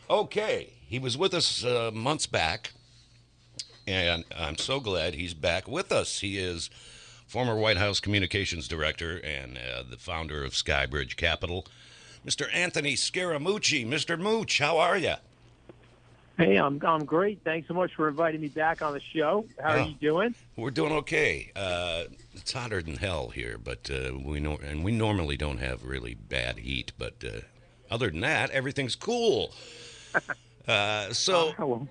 Okay, he was with us months back, and I'm so glad he's back with us. He is former White House communications director and the founder of Skybridge Capital, Mr. Anthony Scaramucci. Mr. Mooch, how are you? Hey, I'm great. Thanks so much for inviting me back on the show. How are Oh, you doing? we're doing okay. It's hotter than hell here, but we normally don't have really bad heat. But other than that, everything's cool. Uh, so Well,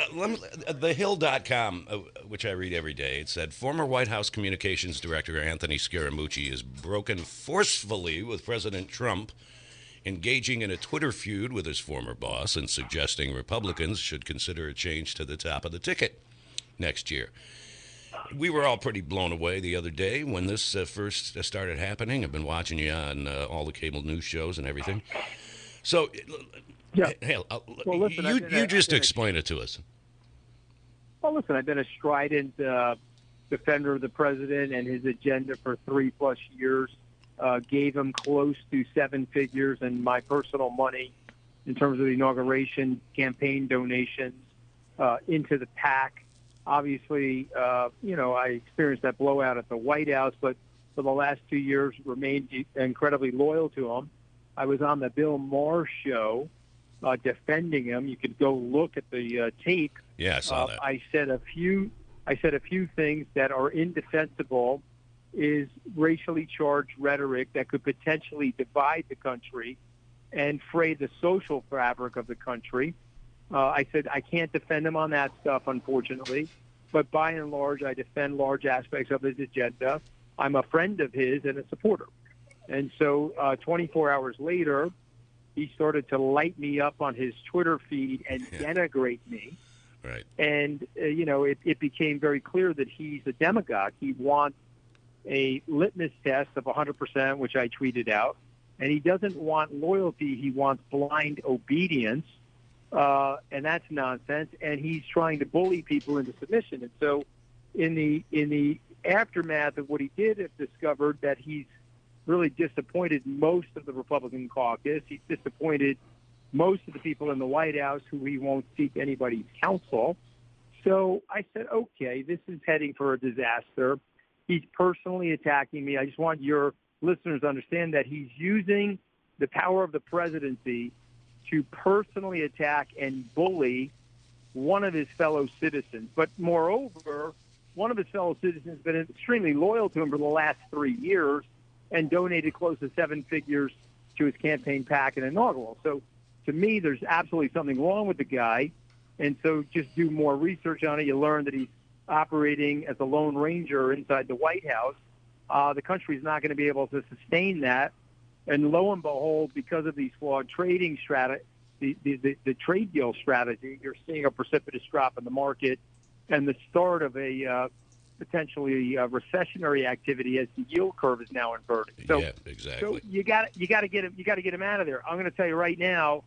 TheHill.com, which I read every day, it said former White House communications director Anthony Scaramucci is broken forcefully with President Trump, engaging in a Twitter feud with his former boss and suggesting Republicans should consider a change to the top of the ticket next year. We were all pretty blown away the other day when this first started happening. I've been watching you on all the cable news shows and everything. So, yeah. hell, Well, listen, you just explain it to us. I've been a strident defender of the president and his agenda for 3+ years. Gave him close to seven figures in my personal money in terms of the inauguration campaign donations into the PAC. Obviously, I experienced that blowout at the White House, but for the last 2 years remained incredibly loyal to him. I was on the Bill Maher show defending him. You could go look at the tape. Yeah, I saw that. I said a few things that are indefensible. Is racially charged rhetoric that could potentially divide the country and fray the social fabric of the country. I said I can't defend him on that stuff, unfortunately, but by and large, I defend large aspects of his agenda. I'm a friend of his and a supporter. And so 24 hours later, he started to light me up on his Twitter feed and denigrate me. Right. And, it became very clear that he's a demagogue. He wants a litmus test of 100%, which I tweeted out. And he doesn't want loyalty. He wants blind obedience. And that's nonsense. And he's trying to bully people into submission. And so in the aftermath of what he did, have discovered that he's really disappointed most of the Republican caucus. He's disappointed most of the people in the White House who he won't seek anybody's counsel. So I said, okay, this is heading for a disaster. He's personally attacking me. I just want your listeners to understand that he's using the power of the presidency to personally attack and bully one of his fellow citizens. But moreover, one of his fellow citizens has been extremely loyal to him for the last 3 years and donated close to seven figures to his campaign PAC and inaugural. So to me, there's absolutely something wrong with the guy. And so just do more research on it. You learn that he's operating as a lone ranger inside the White House. The country is not going to be able to sustain that. And lo and behold, because of these flawed trading strategy, the trade deal strategy, you're seeing a precipitous drop in the market and the start of a potentially recessionary activity as the yield curve is now inverted. So, yeah, exactly. So you got to get him out of there. I'm going to tell you right now,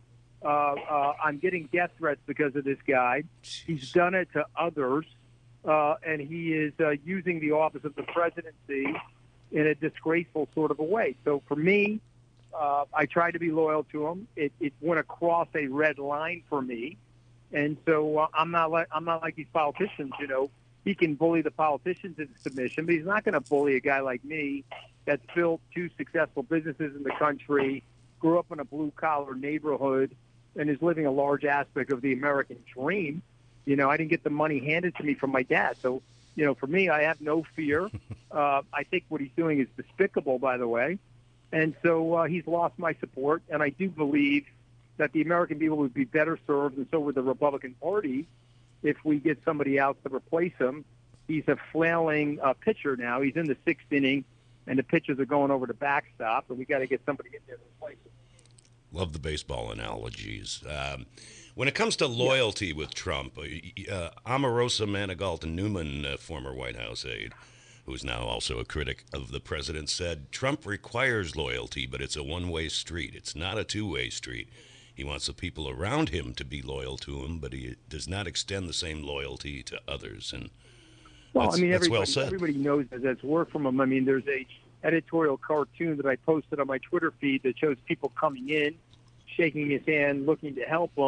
I'm getting death threats because of this guy. Jeez. He's done it to others, and he is using the office of the presidency in a disgraceful sort of a way. So for me, I tried to be loyal to him. It went across a red line for me, and so I'm not like these politicians. He can bully the politicians into submission, but he's not going to bully a guy like me that's built two successful businesses in the country, grew up in a blue-collar neighborhood, and is living a large aspect of the American dream. I didn't get the money handed to me from my dad. So, for me, I have no fear. I think what he's doing is despicable, by the way. And so he's lost my support, and I do believe that the American people would be better served, and so would the Republican Party, if we get somebody else to replace him. He's a flailing pitcher now. He's in the sixth inning, and the pitchers are going over the backstop, and we got to get somebody in there to replace him. Love the baseball analogies. When it comes to loyalty with Trump, Omarosa Manigault Newman, former White House aide, who's now also a critic of the president, said Trump requires loyalty, but it's a one-way street. It's not a two-way street. He wants the people around him to be loyal to him, but he does not extend the same loyalty to others. And Well, that's well said. everybody knows that that's work from him. I mean, there's a editorial cartoon that I posted on my Twitter feed that shows people coming in, shaking his hand, looking to help him,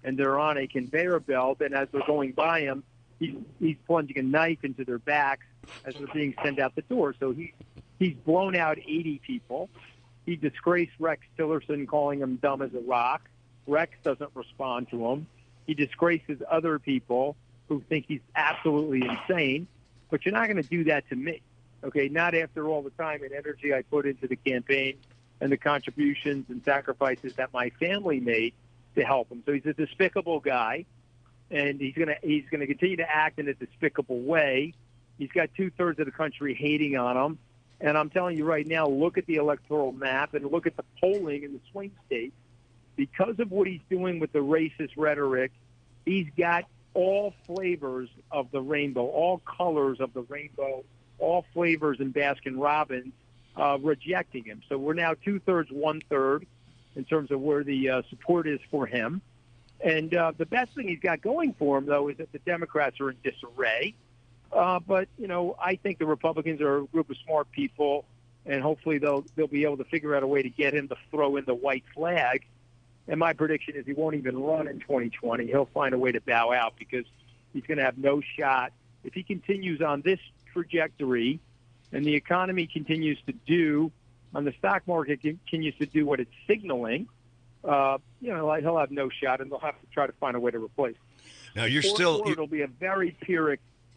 and they're on a conveyor belt, and as they're going by him, he's plunging a knife into their backs as they're being sent out the door. So he's blown out 80 people. He disgraced Rex Tillerson, calling him dumb as a rock. Rex doesn't respond to him. He disgraces other people who think he's absolutely insane. But you're not going to do that to me, okay? Not after all the time and energy I put into the campaign and the contributions and sacrifices that my family made to help him. So he's a despicable guy, and he's gonna continue to act in a despicable way. He's got 2/3 of the country hating on him. And I'm telling you right now, look at the electoral map and look at the polling in the swing states. Because of what he's doing with the racist rhetoric, he's got all flavors of the rainbow, all colors of the rainbow, all flavors in Baskin-Robbins rejecting him. So we're now 2/3, 1/3 in terms of where the support is for him. And the best thing he's got going for him, though, is that the Democrats are in disarray. But, I think the Republicans are a group of smart people, and hopefully they'll be able to figure out a way to get him to throw in the white flag. And my prediction is he won't even run in 2020. He'll find a way to bow out because he's going to have no shot. If he continues on this trajectory and the economy continues to do, and the stock market continues to do what it's signaling, he'll have no shot, and they'll have to try to find a way to replace him. Now, It'll be a very Pyrrhic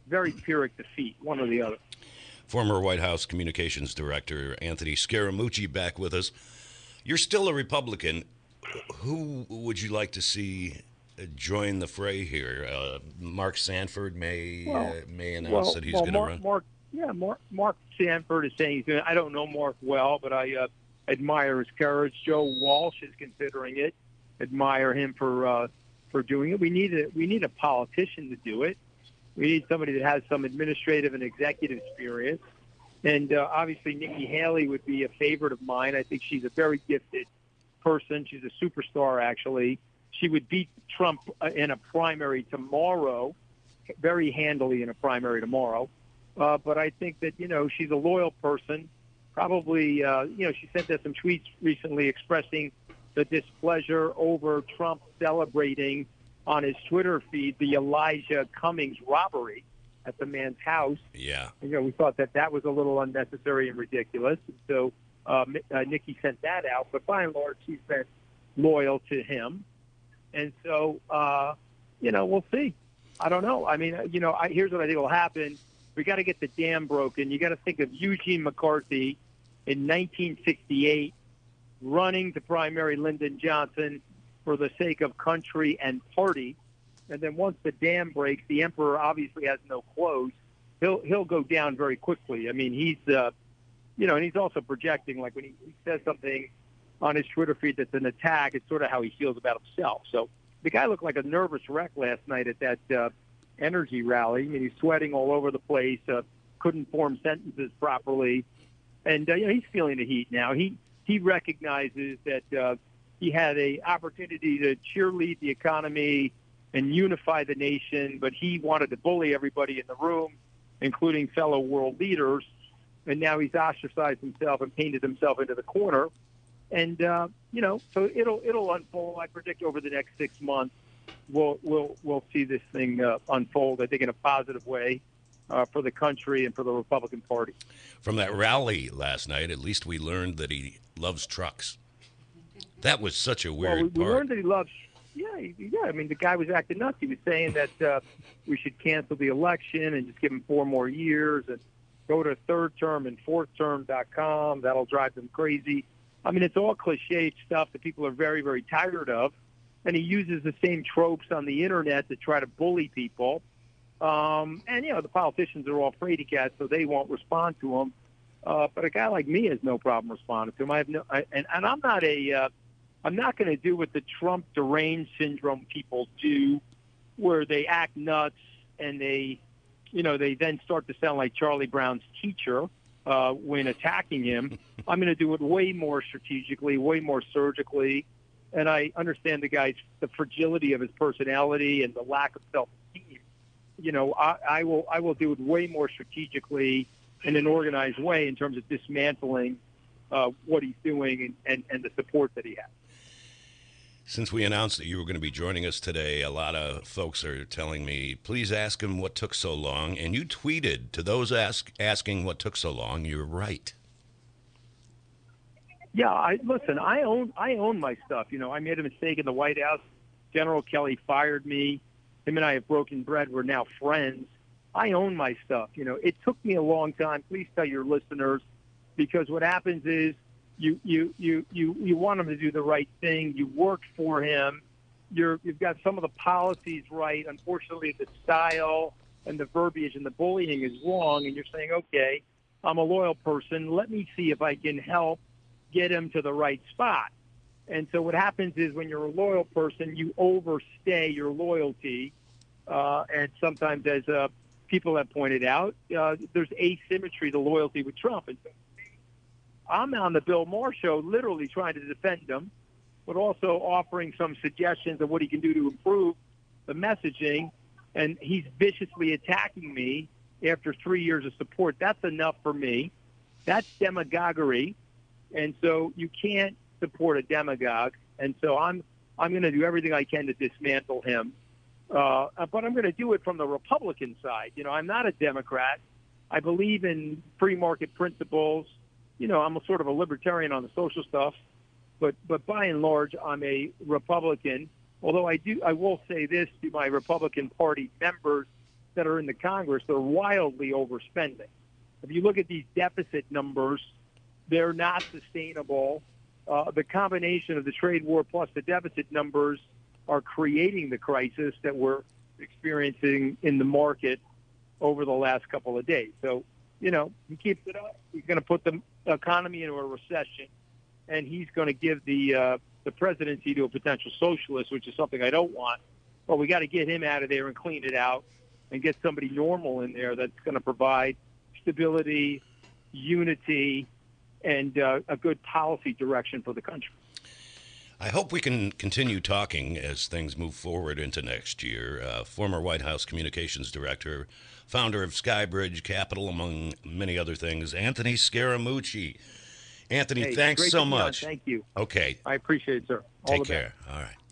defeat, one or the other. Former White House Communications Director Anthony Scaramucci back with us. You're still a Republican. Who would you like to see join the fray here? Mark Sanford may announce that he's going to run. Mark Sanford is saying he's going to. I don't know Mark well, but I admire his courage. Joe Walsh is considering it. Admire him for doing it. We need a politician to do it. We need somebody that has some administrative and executive experience. And obviously Nikki Haley would be a favorite of mine. I think she's a very gifted person. She's a superstar, actually. She would beat Trump in a primary tomorrow, very handily in a primary tomorrow. But I think that, she's a loyal person. Probably, she sent us some tweets recently expressing the displeasure over Trump celebrating on his Twitter feed the Elijah Cummings robbery at the man's house. Yeah. We thought that was a little unnecessary and ridiculous. And so Nikki sent that out. But by and large, she's been loyal to him. And so, we'll see. I don't know. I mean, here's what I think will happen. We got to get the dam broken. You got to think of Eugene McCarthy in 1968 running to primary Lyndon Johnson for the sake of country and party. And then once the dam breaks, the emperor obviously has no clothes. He'll go down very quickly. I mean, he's, and he's also projecting, like when he says something on his Twitter feed that's an attack, it's sort of how he feels about himself. So the guy looked like a nervous wreck last night at that energy rally. I mean, he's sweating all over the place, couldn't form sentences properly. And, he's feeling the heat now. He recognizes that he had an opportunity to cheerlead the economy and unify the nation, but he wanted to bully everybody in the room, including fellow world leaders. And now he's ostracized himself and painted himself into the corner. And, so it'll unfold. I predict over the next 6 months, we'll see this thing unfold, I think, in a positive way for the country and for the Republican Party. From that rally last night, at least we learned that he loves trucks. That was such a weird part. We learned that he loves. Yeah. I mean, the guy was acting nuts. He was saying that we should cancel the election and just give him 4 more years and go to thirdterm and fourthterm.com. That'll drive them crazy. I mean, it's all cliche stuff that people are very, very tired of. And he uses the same tropes on the Internet to try to bully people. And, the politicians are all fraidy cats, so they won't respond to him. But a guy like me has no problem responding to him. I'm not going to do what the Trump deranged syndrome people do, where they act nuts and they then start to sound like Charlie Brown's teacher when attacking him. I'm going to do it way more strategically, way more surgically. And I understand the fragility of his personality and the lack of self-esteem. I will do it way more strategically in an organized way in terms of dismantling what he's doing and the support that he has. Since we announced that you were going to be joining us today, a lot of folks are telling me, please ask him what took so long. And you tweeted to those asking what took so long, you're right. Yeah, listen. I own my stuff. You know, I made a mistake in the White House. General Kelly fired me. Him and I have broken bread. We're now friends. I own my stuff. You know, it took me a long time. Please tell your listeners, because what happens is you want him to do the right thing. You work for him. You've got some of the policies right. Unfortunately, the style and the verbiage and the bullying is wrong. And you're saying, okay, I'm a loyal person. Let me see if I can help get him to the right spot. And so what happens is when you're a loyal person, you overstay your loyalty. And sometimes, as people have pointed out, there's asymmetry to loyalty with Trump. And so I'm on the Bill Maher show literally trying to defend him, but also offering some suggestions of what he can do to improve the messaging. And he's viciously attacking me after 3 years of support. That's enough for me. That's demagoguery. And so you can't support a demagogue. And so I'm going to do everything I can to dismantle him. But I'm going to do it from the Republican side. You know, I'm not a Democrat. I believe in free market principles. You know, I'm a sort of a libertarian on the social stuff, but by and large, I'm a Republican. Although I will say this to my Republican Party members that are in the Congress, they're wildly overspending. If you look at these deficit numbers, they're not sustainable. The combination of the trade war plus the deficit numbers are creating the crisis that we're experiencing in the market over the last couple of days. So, you know, he keeps it up. He's going to put the economy into a recession, and he's going to give the presidency to a potential socialist, which is something I don't want. But we got to get him out of there and clean it out and get somebody normal in there that's going to provide stability, unity, and a good policy direction for the country. I hope we can continue talking as things move forward into next year. Former White House Communications Director, founder of Skybridge Capital, among many other things, Anthony Scaramucci. Anthony, thanks so much. Thank you. Okay. I appreciate it, sir. Take care. All right.